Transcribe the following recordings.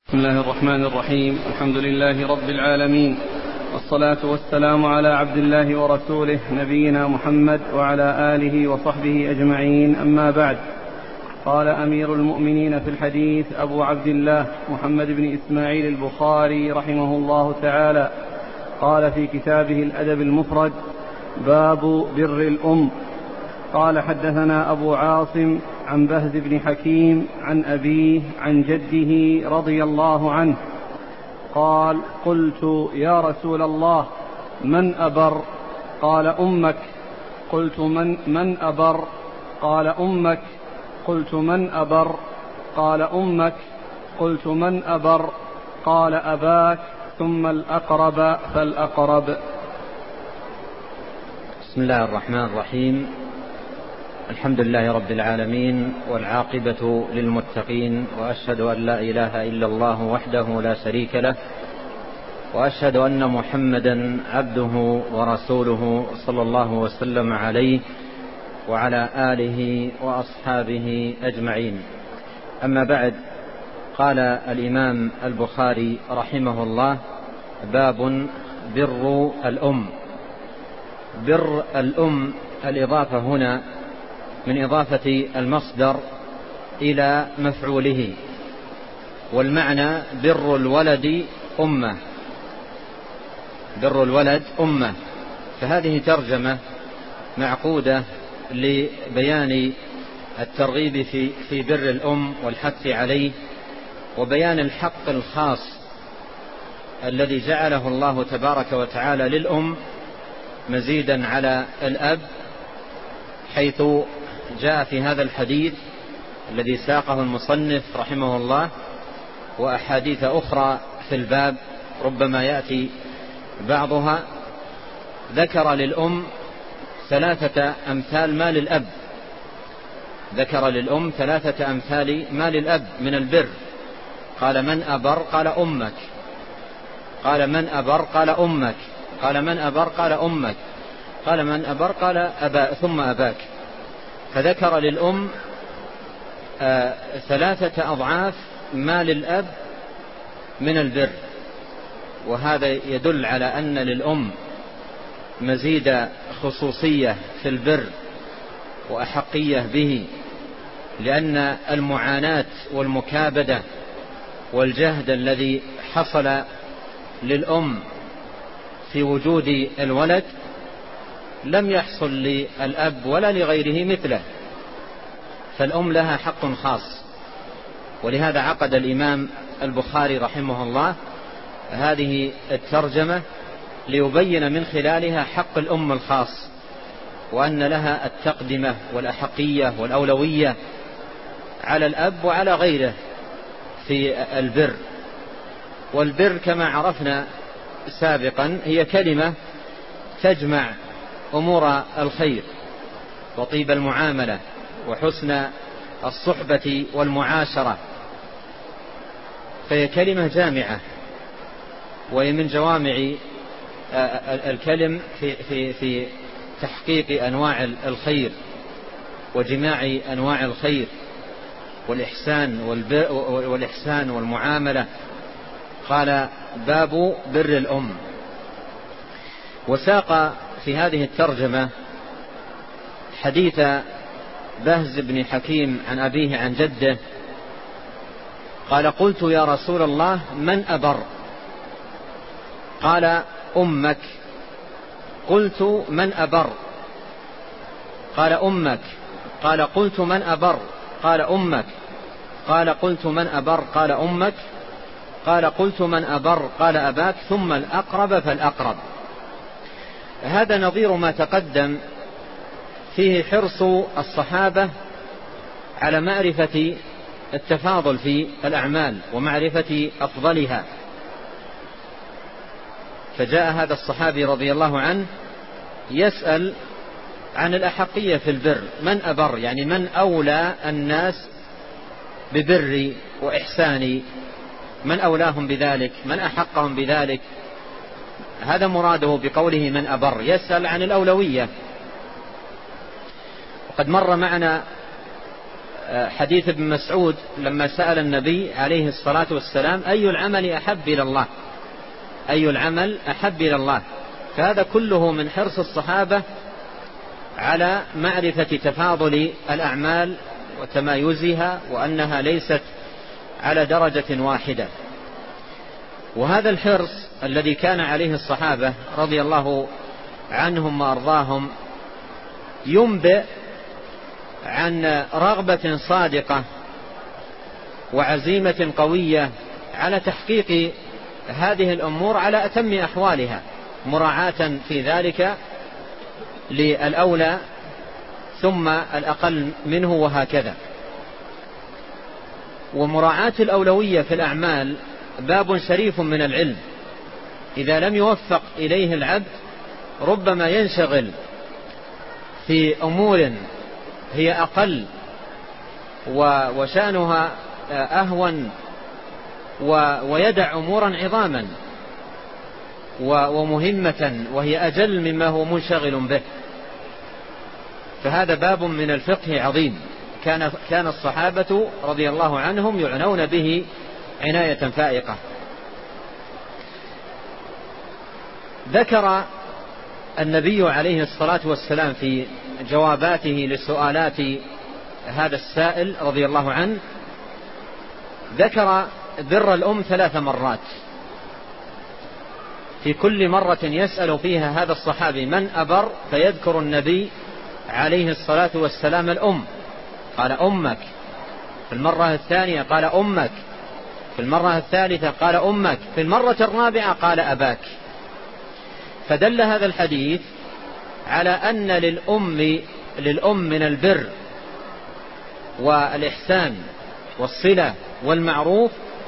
بسم الله الرحمن الرحيم. الحمد لله رب العالمين، والصلاة والسلام على عبد الله ورسوله نبينا محمد وعلى آله وصحبه أجمعين، أما بعد. قال أمير المؤمنين في الحديث أبو عبد الله محمد بن إسماعيل البخاري رحمه الله تعالى، قال في كتابه الأدب المفرد: باب بر الأم. قال: حدثنا أبو عاصم عن بهز بن حكيم عن أبيه عن جده رضي الله عنه قال: قلت: يا رسول الله، من أبر؟ قال: أمك. قلت: من أبر؟ قال: أمك. قلت: من أبر؟ قال: أمك. قلت: من أبر؟ قال: أباك، ثم الأقرب فالأقرب. بسم الله الرحمن الرحيم. الحمد لله رب العالمين، والعاقبة للمتقين، وأشهد أن لا إله إلا الله وحده لا شريك له، وأشهد أن محمدا عبده ورسوله صلى الله وسلم عليه وعلى آله وأصحابه أجمعين. أما بعد، قال الإمام البخاري رحمه الله: باب بر الأم. بر الأم، الإضافة هنا من إضافة المصدر إلى مفعوله، والمعنى بر الولد أمه، بر الولد أمه. فهذه ترجمة معقودة لبيان الترغيب في بر الأم والحث عليه، وبيان الحق الخاص الذي جعله الله تبارك وتعالى للأم مزيدا على الأب، حيث جاء في هذا الحديث الذي ساقه المصنف رحمه الله وأحاديث أخرى في الباب ربما يأتي بعضها، ذكر للأم 3 أمثال ما للأب، ذكر للأم 3 أمثال ما للأب من البر. قال: من أبر؟ قال: أمك. قال: من أبر؟ قال: أمك. قال: من أبر؟ قال: أمك. قال: من أبر؟ قال: ثم أباك. فذكر للأم 3 أضعاف ما للأب من البر، وهذا يدل على أن للأم مزيد خصوصية في البر وأحقية به، لأن المعاناة والمكابدة والجهد الذي حصل للأم في وجود الولد لم يحصل للأب ولا لغيره مثله، فالأم لها حق خاص. ولهذا عقد الإمام البخاري رحمه الله هذه الترجمة ليبين من خلالها حق الأم الخاص، وأن لها التقدمة والأحقية والأولوية على الأب وعلى غيره في البر. والبر كما عرفنا سابقا هي كلمة تجمع أمور الخير وطيب المعاملة وحسن الصحبة والمعاشرة، فهي كلمة جامعة، وهي من جوامع الكلم في تحقيق أنواع الخير وجماع أنواع الخير والإحسان والمعاملة. قال: باب بر الأم. وساق في هذه الترجمة حديث بهز بن حكيم عن أبيه عن جده قال: قلت: يا رسول الله، من أبر؟ قال: أمك. قلت: من أبر؟ قال: أمك. قال: قلت: من أبر؟ قال: أمك. قال: قلت: من أبر؟ قال: أمك. قال: قلت: من أبر؟ قال: أباك، ثم الأقرب فالأقرب. هذا نظير ما تقدم فيه حرص الصحابة على معرفة التفاضل في الأعمال ومعرفة أفضلها. فجاء هذا الصحابي رضي الله عنه يسأل عن الأحقية في البر، من أبر؟ يعني من أولى الناس ببري وإحساني، من أولاهم بذلك، من أحقهم بذلك. هذا مراده بقوله من أبر، يسأل عن الأولوية. وقد مر معنا حديث ابن مسعود لما سأل النبي عليه الصلاة والسلام أي العمل أحب إلى الله، أي العمل أحب إلى الله. فهذا كله من حرص الصحابة على معرفة تفاضل الأعمال وتمايزها، وأنها ليست على درجة واحدة. وهذا الحرص الذي كان عليه الصحابة رضي الله عنهم وأرضاهم ينبئ عن رغبة صادقة وعزيمة قوية على تحقيق هذه الأمور على أتم أحوالها، مراعاة في ذلك للأولى ثم الأقل منه وهكذا. ومراعاة الأولوية في الأعمال باب شريف من العلم، إذا لم يوفق إليه العبد ربما ينشغل في أمور هي أقل وشأنها أهون، ويدع أمورا عظاما ومهمة وهي أجل مما هو منشغل به. فهذا باب من الفقه عظيم كان الصحابة رضي الله عنهم يعنون به عناية فائقة. ذكر النبي عليه الصلاة والسلام في جواباته لسؤالات هذا السائل رضي الله عنه، ذكر بر الأم 3 مرات. في كل مرة يسأل فيها هذا الصحابي من أبر، فيذكر النبي عليه الصلاة والسلام الأم، قال أمك. في المرة الثانية قال أمك. في المرة الثالثة قال أمك. في المرة الرابعة قال أباك. فدل هذا الحديث على أن للأم من البر والإحسان والصلة والمعروف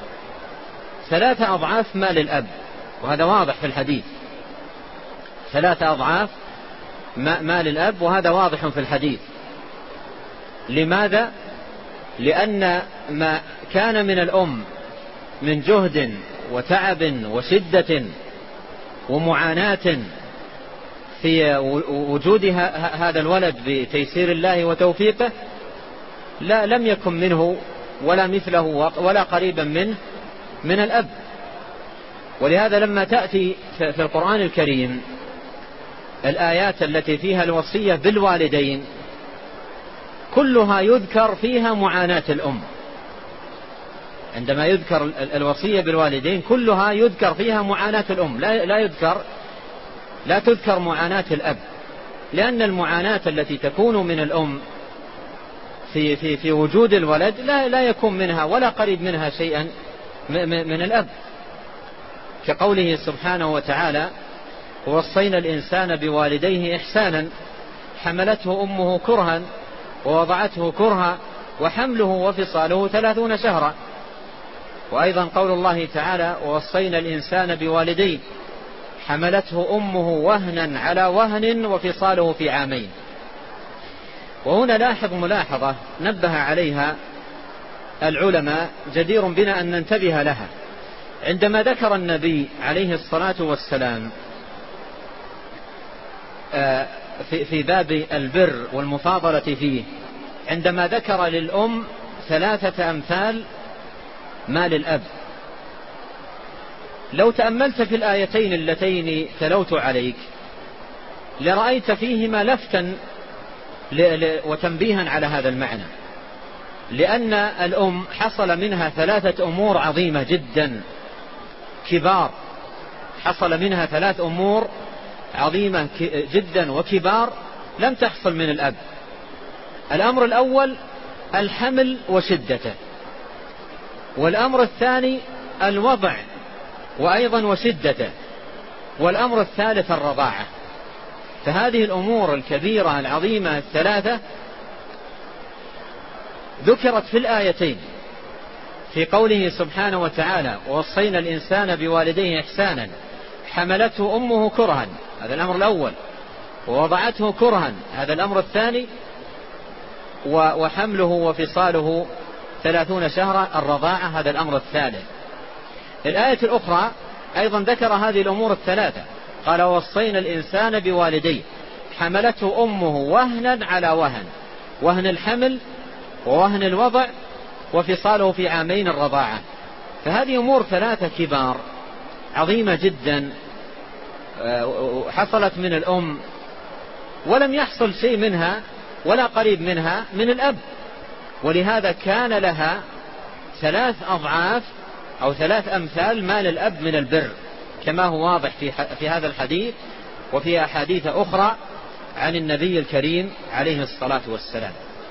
3 أضعاف ما للأب، وهذا واضح في الحديث. 3 أضعاف ما للأب، وهذا واضح في الحديث. لماذا؟ لأن ما كان من الأم من جهد وتعب وشدة ومعاناة في وجود هذا الولد بتيسير الله وتوفيقه لم يكن منه ولا مثله ولا قريبا منه من الأب. ولهذا لما تأتي في القرآن الكريم الآيات التي فيها الوصية بالوالدين كلها يذكر فيها معاناة الأم. عندما يذكر الوصية بالوالدين كلها يذكر فيها معاناة الأم، لا تذكر معاناة الأب، لأن المعاناة التي تكون من الأم في وجود الولد لا يكون منها ولا قريب منها شيئا من الأب، كقوله سبحانه وتعالى ووصينا الإنسان بوالديه إحسانا حملته أمه كرها ووضعته كرها وحمله وفصاله 30 شهرا. وأيضا قول الله تعالى ووصينا الإنسان بوالديه حملته أمه وهنا على وهن وفصاله في 2 عام. وهنا لاحظ ملاحظة نبه عليها العلماء جدير بنا أن ننتبه لها. عندما ذكر النبي عليه الصلاة والسلام في باب البر والمفاضلة فيه، عندما ذكر للأم 3 أمثال ما للأب، لو تأملت في الآيتين اللتين تلوت عليك لرأيت فيهما لفتا وتنبيها على هذا المعنى، لأن الأم حصل منها 3 أمور عظيمة جدا كبار، حصل منها 3 أمور عظيمة جدا وكبار لم تحصل من الأب. الأمر الأول الحمل وشدته، والأمر الثاني الوضع وأيضا وشدته، والأمر الثالث الرضاعة. فهذه الأمور الكبيرة العظيمة 3 ذكرت في الآيتين في قوله سبحانه وتعالى ووصينا الإنسان بوالديه إحسانا حملته أمه كرها، هذا الأمر الأول، ووضعته كرها، هذا الأمر الثاني، وحمله وفصاله 30 شهرا الرضاعة، هذا الأمر الثالث. الآية الأخرى أيضا ذكر هذه الأمور 3، قال ووصينا الإنسان بوالديه حملته أمه وهنا على وهن، وهن الحمل ووهن الوضع وفصاله في 2 عام الرضاعة. فهذه أمور 3 كبار عظيمة جدا حصلت من الأم، ولم يحصل شيء منها ولا قريب منها من الأب، ولهذا كان لها 3 أضعاف أو 3 أمثال ما للأب من البر، كما هو واضح في هذا الحديث وفي أحاديث أخرى عن النبي الكريم عليه الصلاة والسلام.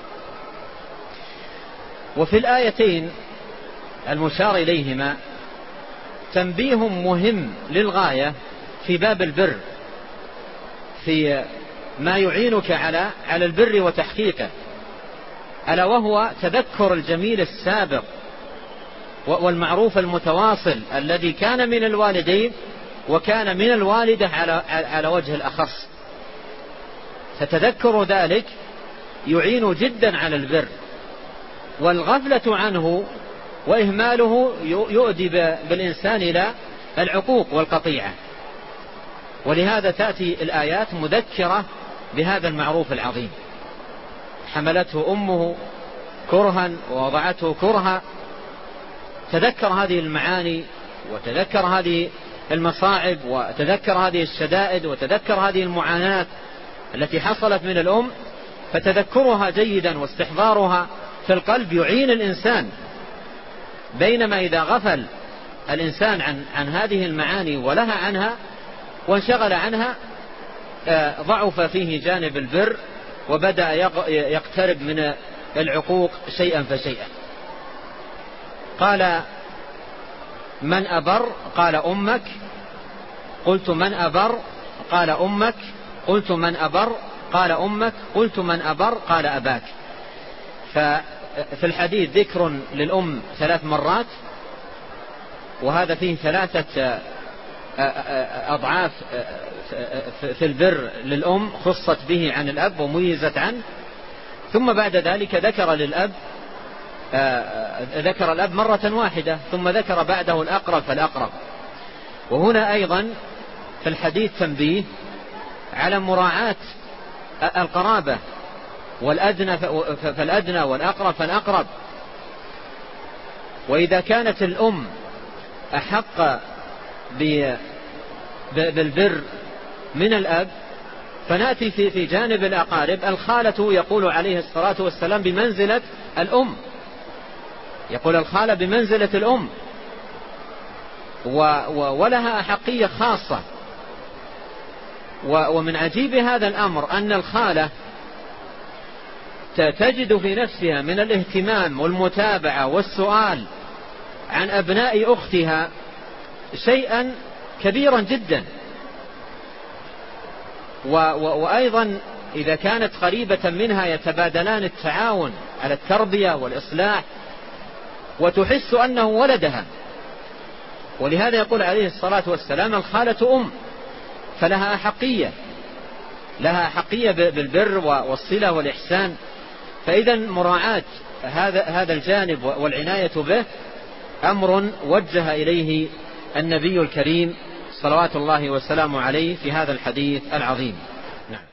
وفي الآيتين المشار إليهما تنبيه مهم للغاية في باب البر، في ما يعينك على البر وتحقيقه، ألا وهو تذكر الجميل السابق والمعروف المتواصل الذي كان من الوالدين وكان من الوالدة على وجه الأخص. فتذكر ذلك يعين جدا على البر، والغفلة عنه وإهماله يؤدي بالإنسان إلى العقوق والقطيعة. ولهذا تأتي الآيات مذكرة بهذا المعروف العظيم. حملته أمه كرها ووضعته كرها، تذكر هذه المعاني وتذكر هذه المصاعب وتذكر هذه الشدائد وتذكر هذه المعاناة التي حصلت من الأم، فتذكرها جيدا واستحضارها في القلب يعين الإنسان. بينما إذا غفل الإنسان عن هذه المعاني ولها عنها وانشغل عنها ضعف فيه جانب البر وبدأ يقترب من العقوق شيئا فشيئا. قال من أبر؟ قال أمك. قلت من أبر؟ قال أمك. قلت من أبر؟ قال أمك. قلت من أبر؟ قال أباك. ففي الحديث ذكر للأم 3 مرات، وهذا فيه 3 أضعاف في البر للأم خصت به عن الأب وميزت عنه. ثم بعد ذلك ذكر الأب مرة واحدة، ثم ذكر بعده الأقرب فالأقرب. وهنا أيضا في الحديث تنبيه على مراعاة القرابة، والأدنى فالأدنى والأقرب فالأقرب. وإذا كانت الأم أحق بالبر من الأب، فنأتي في جانب الأقارب. الخالة يقول عليه الصلاة والسلام بمنزلة الأم، يقول الخالة بمنزلة الأم، ولها أحقية خاصة. ومن عجيب هذا الأمر أن الخالة تجد في نفسها من الاهتمام والمتابعة والسؤال عن أبناء أختها شيئا كبيرا جدا. وأيضا إذا كانت قريبة منها يتبادلان التعاون على التربية والإصلاح، وتحس أنه ولدها. ولهذا يقول عليه الصلاة والسلام الخالة أم، فلها أحقية بالبر والصلة والإحسان. فإذا مراعاة هذا الجانب والعناية به أمر وجه إليه النبي الكريم صلوات الله وسلامه عليه في هذا الحديث العظيم.